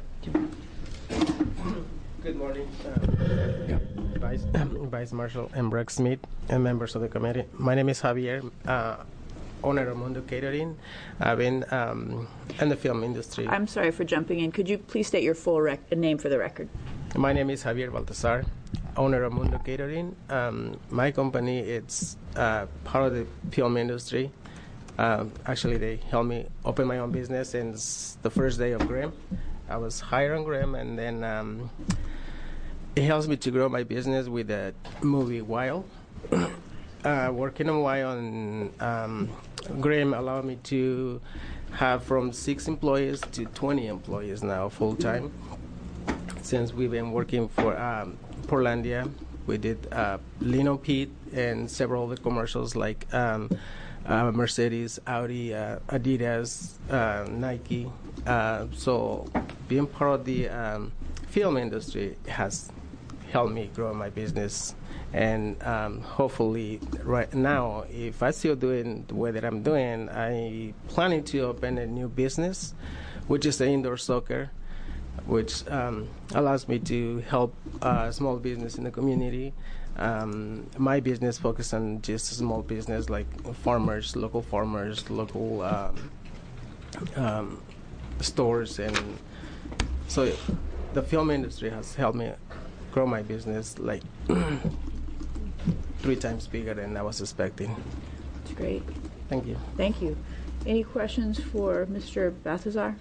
Good morning, uh, yeah. Vice, Vice Marshal M. Brocksmith and members of the committee. My name is Javier. Uh, owner of Mundo Catering. I've been um, in the film industry.
I'm sorry for jumping in. Could you please state your full rec- name for the record?
My name is Javier Baltazar, owner of Mundo Catering. Um, my company is uh, part of the film industry. Um, actually, they helped me open my own business since the first day of Grimm. I was hired on Grimm, and then um, it helps me to grow my business with the movie Wild. Uh, working on Wild and um, Grimm allowed me to have from six employees to twenty employees now full time. Since we've been working for um, Portlandia, we did uh, Lino Pete and several other commercials like um, uh, Mercedes, Audi, uh, Adidas, uh, Nike. Uh, so being part of the um, film industry has helped me grow my business. And um, hopefully, right now, if I still doing the way that I'm doing, I'm planning to open a new business, which is the indoor soccer, which um, allows me to help uh, small business in the community. Um, my business focuses on just small business like farmers, local farmers, local um, um, stores, and so the film industry has helped me grow my business like three times bigger than I was expecting.
That's great.
Thank you.
Thank you. Any questions for Mister Balthazar?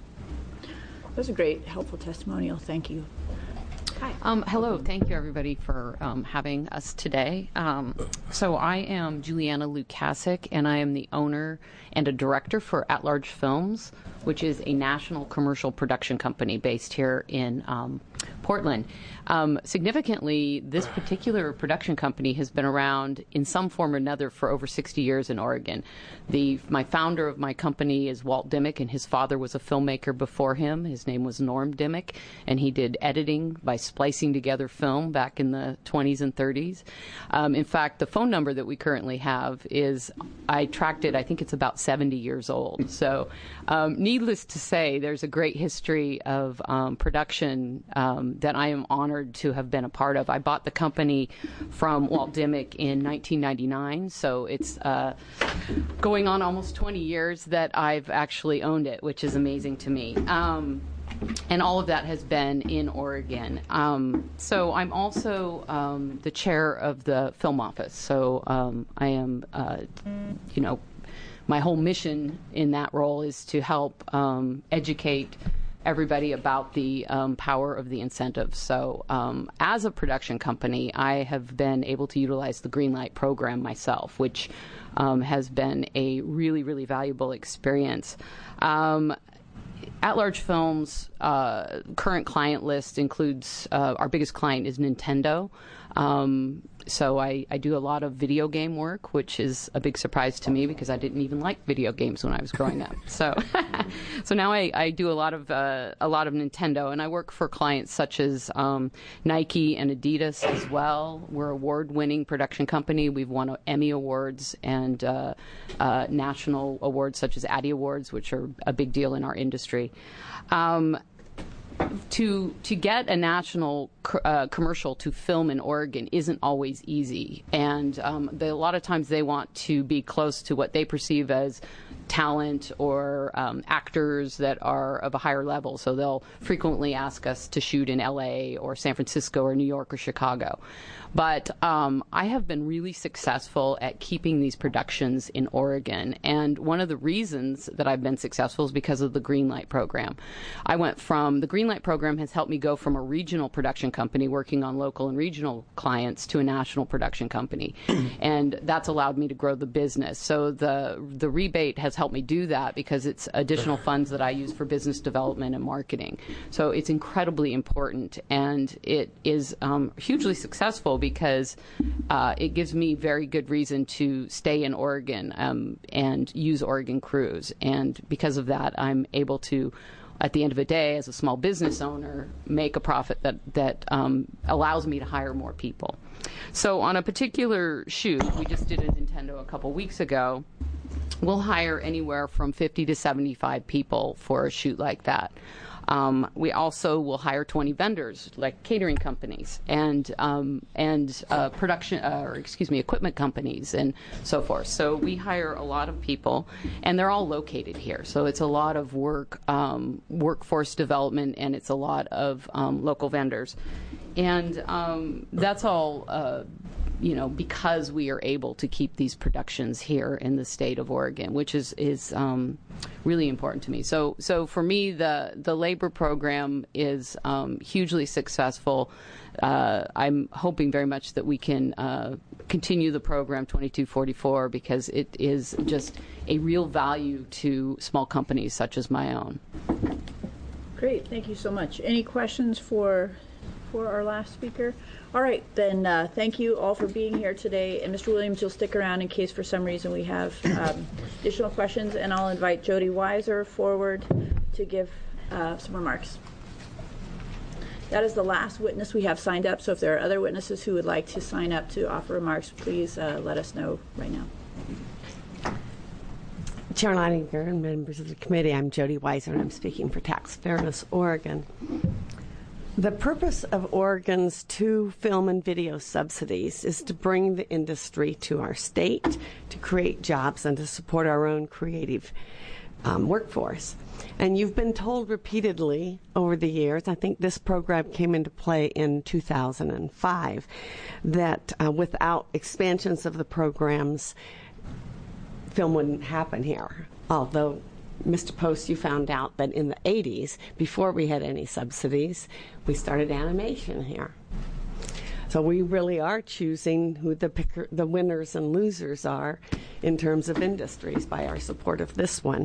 That was a great, helpful testimonial. Thank you. Hi.
Um, hello. Thank you, everybody, for um, having us today. Um, so I am Juliana Lukasik, and I am the owner and a director for At Large Films, which is a national commercial production company based here in um, Portland. Um, significantly, this particular production company has been around in some form or another for over sixty years in Oregon. The my founder of my company is Walt Dimmick, and his father was a filmmaker before him. His name was Norm Dimmick, and he did editing by splicing together film back in the twenties and thirties. Um, in fact, the phone number that we currently have is, I tracked it, I think it's about seventy years old. So um, needless to say, there's a great history of um, production um, that I am honored to have been a part of. I bought the company from Walt Dimmick in nineteen ninety-nine, so it's uh, going on almost twenty years that I've actually owned it, which is amazing to me. Um, and all of that has been in Oregon. Um, so I'm also um, the chair of the film office. So um, I am, uh, you know, my whole mission in that role is to help um, educate everybody about the um, power of the incentives. So um, as a production company, I have been able to utilize the Greenlight program myself, which um, has been a really, really valuable experience. Um, At Large Films' uh, current client list includes, uh, our biggest client is Nintendo. Um, so I, I do a lot of video game work, which is a big surprise to me because I didn't even like video games when I was growing up. So, so now I, I do a lot of uh, a lot of Nintendo, and I work for clients such as um, Nike and Adidas as well. We're an award-winning production company. We've won Emmy awards and uh, uh, national awards such as Addy Awards, which are a big deal in our industry. Um, To to get a national uh, commercial to film in Oregon isn't always easy, and um, they, a lot of times they want to be close to what they perceive as talent or um, actors that are of a higher level. So they'll frequently ask us to shoot in L A or San Francisco or New York or Chicago. But um, I have been really successful at keeping these productions in Oregon. And one of the reasons that I've been successful is because of the Greenlight program. I went from, the Greenlight program has helped me go from a regional production company working on local and regional clients to a national production company. And that's allowed me to grow the business. So the, the rebate has helped me do that because it's additional funds that I use for business development and marketing. So it's incredibly important, and it is um, hugely successful because uh, it gives me very good reason to stay in Oregon um, and use Oregon crews. And because of that, I'm able to, at the end of the day, as a small business owner, make a profit that, that um, allows me to hire more people. So on a particular shoot, we just did a Nintendo a couple weeks ago, we'll hire anywhere from fifty to seventy-five people for a shoot like that. Um, we also will hire twenty vendors, like catering companies and um, and uh, production, uh, or excuse me, equipment companies and so forth. So we hire a lot of people, and they're all located here. So it's a lot of work, um, workforce development, and it's a lot of um, local vendors, and um, that's all. Uh, you know, because we are able to keep these productions here in the state of Oregon, which is is um, really important to me. So, so for me, the the labor program is um, hugely successful. Uh, I'm hoping very much that we can uh, continue the program twenty-two forty-four because it is just a real value to small companies such as my own.
Great, thank you so much. Any questions for for our last speaker? All right, then uh, thank you all for being here today. And Mister Williams, you'll stick around in case for some reason we have um, additional questions. And I'll invite Jody Weiser forward to give uh, some remarks. That is the last witness we have signed up. So if there are other witnesses who would like to sign up to offer remarks, please uh, let us know right now.
Chair Leininger and members of the committee, I'm Jody Weiser, and I'm speaking for Tax Fairness Oregon. The purpose of Oregon's two film and video subsidies is to bring the industry to our state, to create jobs, and to support our own creative um, workforce. And you've been told repeatedly over the years, I think this program came into play in two thousand five, that uh, without expansions of the programs, film wouldn't happen here. Although, Mister Post, you found out that in the eighties, before we had any subsidies, we started animation here. So we really are choosing who the picker, the winners and losers are in terms of industries by our support of this one.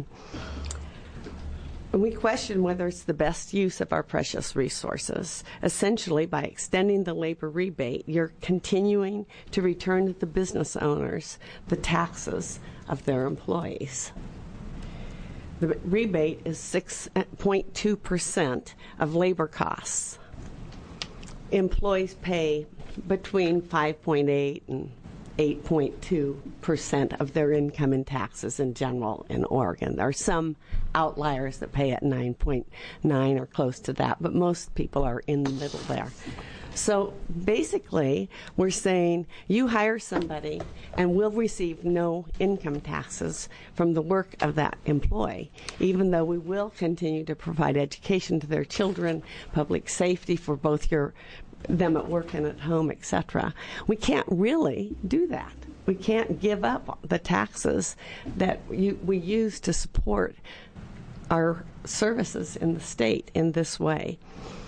And we question whether it's the best use of our precious resources. Essentially, by extending the labor rebate, you're continuing to return to the business owners the taxes of their employees. The rebate is six point two percent of labor costs. Employees pay between five point eight and eight point two percent of their income in taxes in general in Oregon. There are some outliers that pay at nine point nine or close to that, but most people are in the middle there. So basically, we're saying you hire somebody and we'll receive no income taxes from the work of that employee, even though we will continue to provide education to their children, public safety for both your them at work and at home, et cetera. We can't really do that. We can't give up the taxes that you, we use to support our services in the state in this way.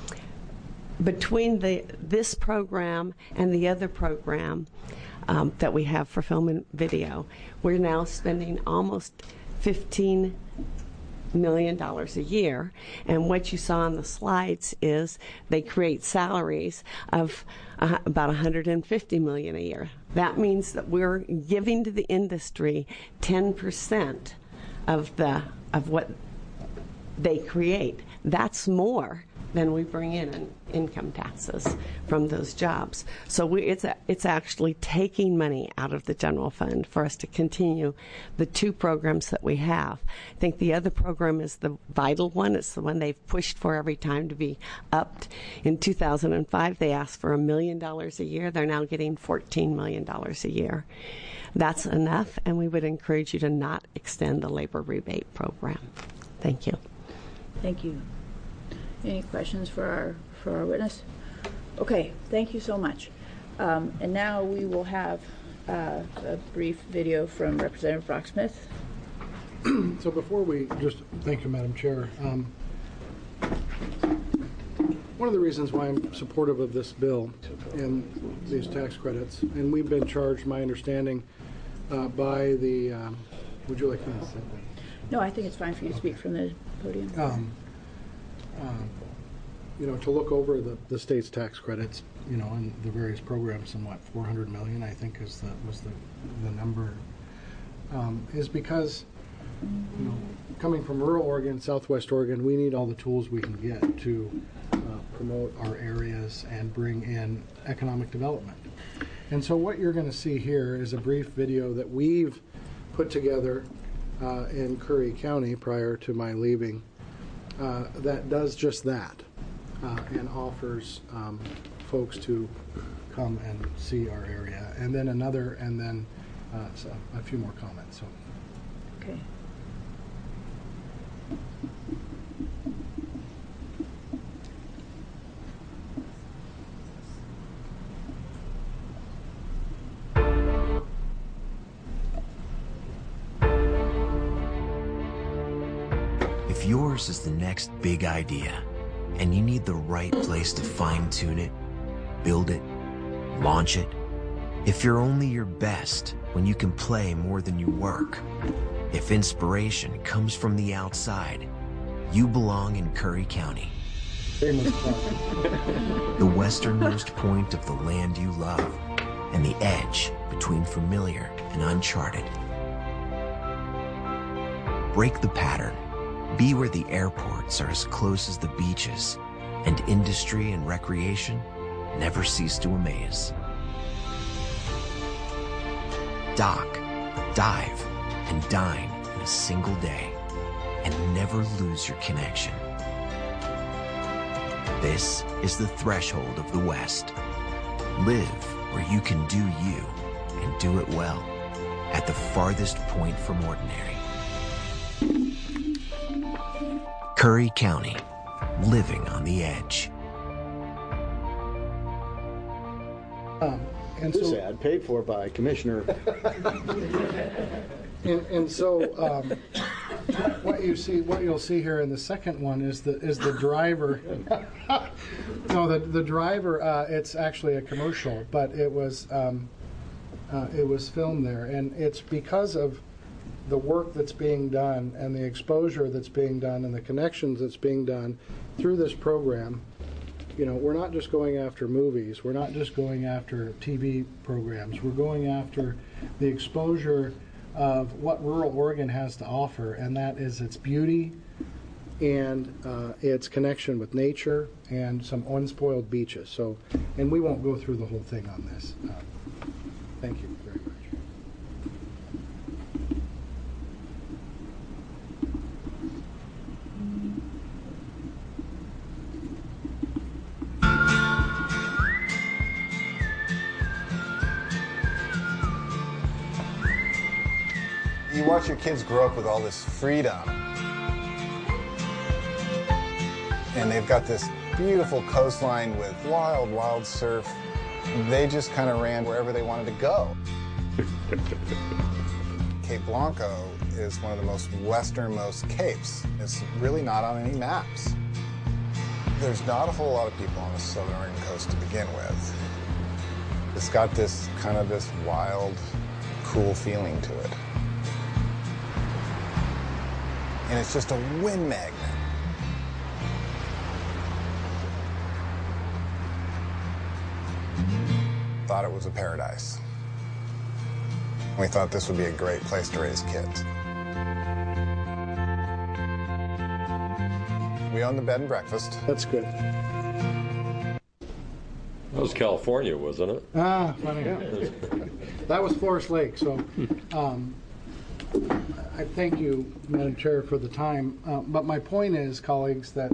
Between the this program and the other program um, that we have for film and video, we're now spending almost fifteen million dollars a year. And what you saw on the slides is they create salaries of uh, about one hundred fifty million dollars a year. That means that we're giving to the industry ten percent of the of what they create. That's more than we bring in in income taxes from those jobs. So we, it's a, it's actually taking money out of the general fund for us to continue the two programs that we have. I think the other program is the vital one. It's the one they've pushed for every time to be upped. In two thousand five, they asked for a million dollars a year. They're now getting fourteen million dollars a year. That's enough, and we would encourage you to not extend the labor rebate program. Thank you.
Thank you. Any questions for our for our witness? Okay, thank you so much. Um, and now we will have uh, a brief video from Representative Brock Smith.
So before we just thank you, Madam Chair. Um, one of the reasons why I'm supportive of this bill and these tax credits, and we've been charged, my understanding, uh, by the. Um, would you like me to say that?
No, I think it's fine for you to speak from the podium.
Um, uh, you know, to look over the, the state's tax credits, you know, and the various programs, and what four hundred million, I think, is the was the the number, um, is because, you know, coming from rural Oregon, Southwest Oregon, we need all the tools we can get to uh, promote our areas and bring in economic development. And so, what you're going to see here is a brief video that we've put together uh, in Curry County prior to my leaving. Uh, that does just that uh, and offers um, folks to come and see our area. And then another, and then uh, so a few more comments. So.
Okay.
If yours is the next big idea, and you need the right place to fine-tune it, build it, launch it, if you're only your best when you can play more than you work, if inspiration comes from the outside, you belong in Curry County. The westernmost point of the land you love, and the edge between familiar and uncharted. Break the pattern. Be where the airports are as close as the beaches, and industry and recreation never cease to amaze. Dock, dive, and dine in a single day, and never lose your connection. This is the threshold of the West. Live where you can do you, and do it well, at the farthest point from ordinary. Curry County, living on the edge.
Um, and this
so,
ad paid for by Commissioner.
And, and so, um, what you see, what you'll see here in the second one is the is the driver. no, the the driver. Uh, it's actually a commercial, but it was um, uh, it was filmed there, and it's because of the work that's being done and the exposure that's being done and the connections that's being done through this program. You know, we're not just going after movies. We're not just going after T V programs. We're going after the exposure of what rural Oregon has to offer, and that is its beauty and uh, its connection with nature and some unspoiled beaches. So, and we won't go through the whole thing on this. Uh, thank you very much.
You watch your kids grow up with all this freedom. And they've got this beautiful coastline with wild, wild surf. They just kind of ran wherever they wanted to go. Cape Blanco is one of the most westernmost capes. It's really not on any maps. There's not a whole lot of people on the southern Oregon coast to begin with. It's got this kind of this wild, cool feeling to it. And it's just a wind magnet. Thought it was a paradise. We thought this would be a great place to raise kids. We own the bed and breakfast.
That's good.
That was California, wasn't it?
Ah, funny. That was Forest Lake. So, um, I thank you, Madam Chair, for the time. Uh, but my point is, colleagues, that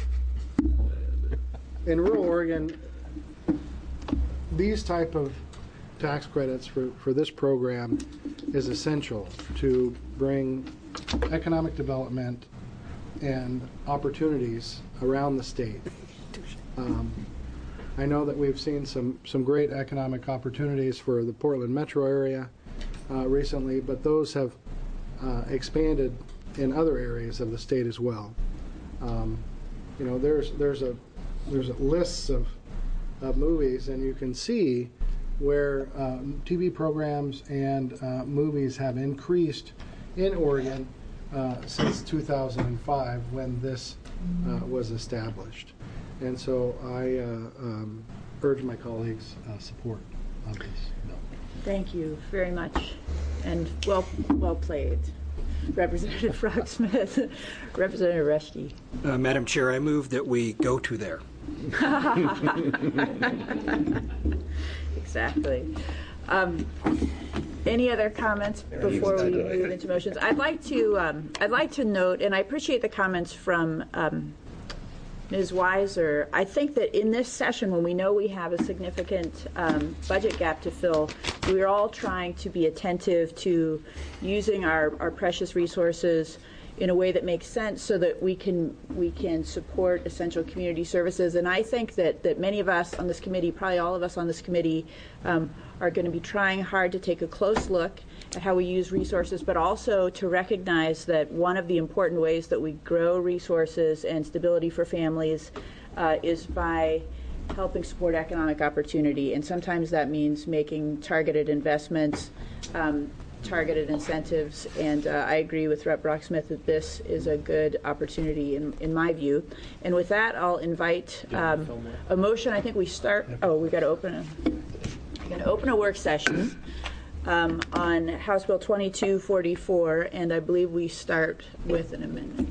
in rural Oregon, these type of tax credits for, for this program is essential to bring economic development and opportunities around the state. Um, I know that we've seen some, some great economic opportunities for the Portland metro area uh, recently, but those have uh, expanded in other areas of the state as well. Um, you know, there's there's a there's a lists of, of movies, and you can see where uh, T V programs and uh, movies have increased in Oregon uh, since two thousand five, when this uh, was established. And so I uh, um, urge my colleagues' uh, support on this.
Thank you very much, and well well played, Representative Frog-Smith. Representative Reschke.
Uh, Madam Chair, I move that we go to there.
Exactly. Um, any other comments before we move into motions? I'd like to um, I'd like to note, and I appreciate the comments from um, Miz Weiser. I think that in this session, when we know we have a significant um, budget gap to fill, we're all trying to be attentive to using our, our precious resources in a way that makes sense, so that we can we can support essential community services. And I think that, that many of us on this committee, probably all of us on this committee, um, are going to be trying hard to take a close look at how we use resources, but also to recognize that one of the important ways that we grow resources and stability for families uh, is by helping support economic opportunity. And sometimes that means making targeted investments, um, targeted incentives, and uh, I agree with Representative Brock-Smith that this is a good opportunity in, in my view. And with that, I'll invite um, a motion. I think we start, oh, we got to open a, we're going to open a work session um, on House Bill twenty-two forty-four, and I believe we start with an amendment.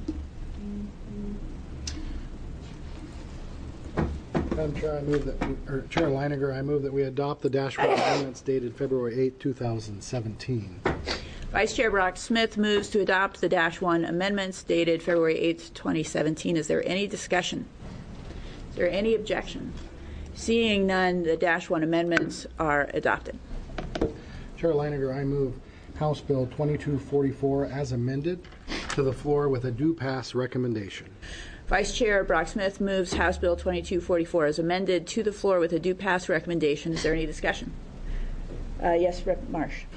Madam Chair, I move that, we, or Chair Leininger, I move that we adopt the Dash one amendments dated February eighth, two thousand seventeen.
Vice Chair Brock-Smith moves to adopt the Dash one amendments dated February eighth, twenty seventeen. Is there any discussion? Is there any objection? Seeing none, the Dash one amendments are adopted.
Chair Leininger, I move House Bill twenty-two forty-four as amended to the floor with a due pass recommendation.
Vice Chair Brock-Smith moves House Bill twenty-two forty-four as amended to the floor with a due pass recommendation. Is there any discussion? Uh, yes, Representative Marsh.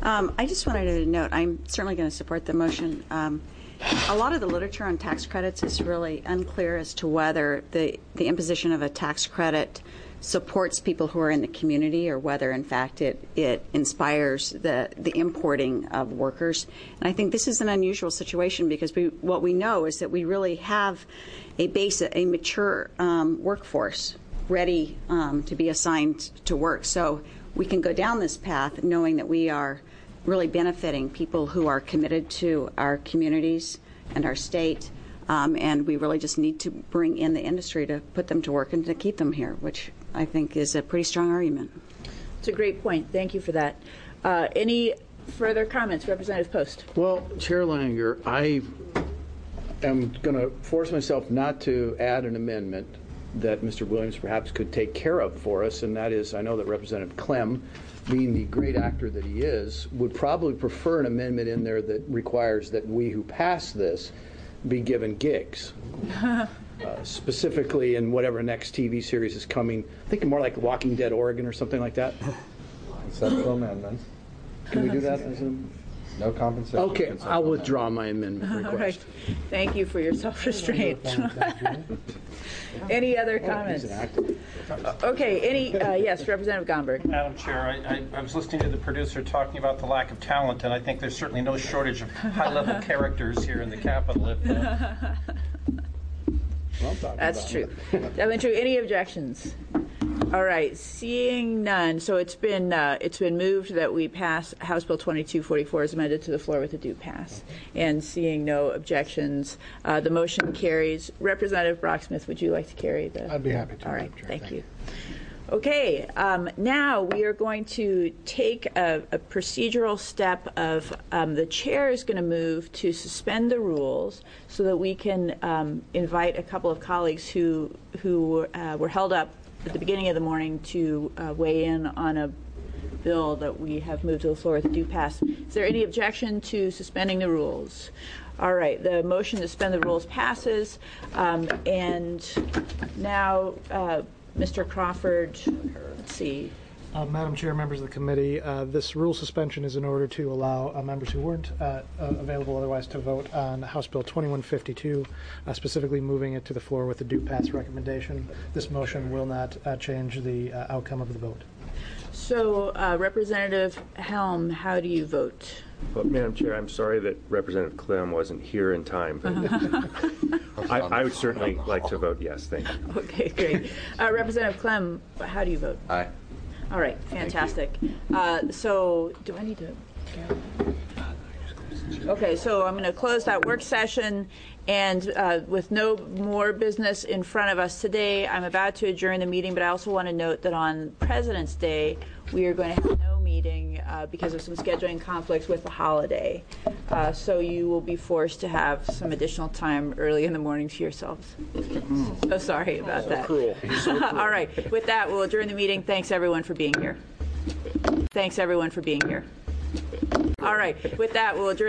Um, I just wanted to note, I'm certainly going to support the motion. Um, a lot of the literature on tax credits is really unclear as to whether the, the imposition of a tax credit supports people who are in the community or whether, in fact, it, it inspires the, the importing of workers. And I think this is an unusual situation because we, what we know is that we really have a base, a mature um, workforce ready um, to be assigned to work. So we can go down this path knowing that we are really benefiting people who are committed to our communities and our state, um, and we really just need to bring in the industry to put them to work and to keep them here, which I think is a pretty strong argument.
It's a great point. Thank you for that. Uh, any further comments, Representative Post?
Well, Chair Langer, I am going to force myself not to add an amendment that Mister Williams perhaps could take care of for us, and that is, I know that Representative Clem, being the great actor that he is, would probably prefer an amendment in there that requires that we who pass this be given gigs. uh, specifically in whatever next T V series is coming. I think more like Walking Dead Oregon or something like that.
Conceptual amendments.
Can we do that as a...
No compensation.
Okay, I'll withdraw my amendment request.
All right. Thank you for your self-restraint. Any other comments? Okay, any, uh, yes, Representative Gomberg.
Madam Chair, I, I, I was listening to the producer talking about the lack of talent, and I think there's certainly no shortage of high-level characters here in the Capitol. If, uh...
well,
That's true. Definitely true. Any objections? All right, seeing none. So it's been uh, it's been moved that we pass House Bill twenty-two forty-four as amended to the floor with a due pass. And seeing no objections, uh, the motion carries. Representative Brocksmith, would you like to carry the?
I'd be happy to.
All right, thank, thank you. you. Okay, um, now we are going to take a, a procedural step of um, the chair is going to move to suspend the rules so that we can um, invite a couple of colleagues who who uh, were held up at the beginning of the morning to uh, weigh in on a bill that we have moved to the floor with a due pass. Is there any objection to suspending the rules? All right, the motion to suspend the rules passes. Um, and now, uh, Mister Crawford, let's see.
Uh, Madam Chair, members of the committee, uh, this rule suspension is in order to allow uh, members who weren't uh, uh, available otherwise to vote on House Bill twenty-one fifty-two, uh, specifically moving it to the floor with a due pass recommendation. This motion will not uh, change the uh, outcome of the vote.
So, uh, Representative Helm, how do you vote?
Well, Madam Chair, I'm sorry that Representative Clem wasn't here in time, but I, I would certainly like to vote yes. Thank you.
Okay, great. Uh, Representative Clem, how do you vote?
Aye.
All right, fantastic. Uh, so, do I need to? Okay, so I'm going to close that work session, and uh, with no more business in front of us today, I'm about to adjourn the meeting, but I also want to note that on President's Day, we are going to have no meeting uh, because of some scheduling conflicts with the holiday. Uh, so you will be forced to have some additional time early in the morning to yourselves. So sorry about
so
that.
Cruel. So cruel.
All right, with that, we'll adjourn the meeting. Thanks, everyone, for being here. Thanks, everyone, for being here. All right, with that, we'll adjourn.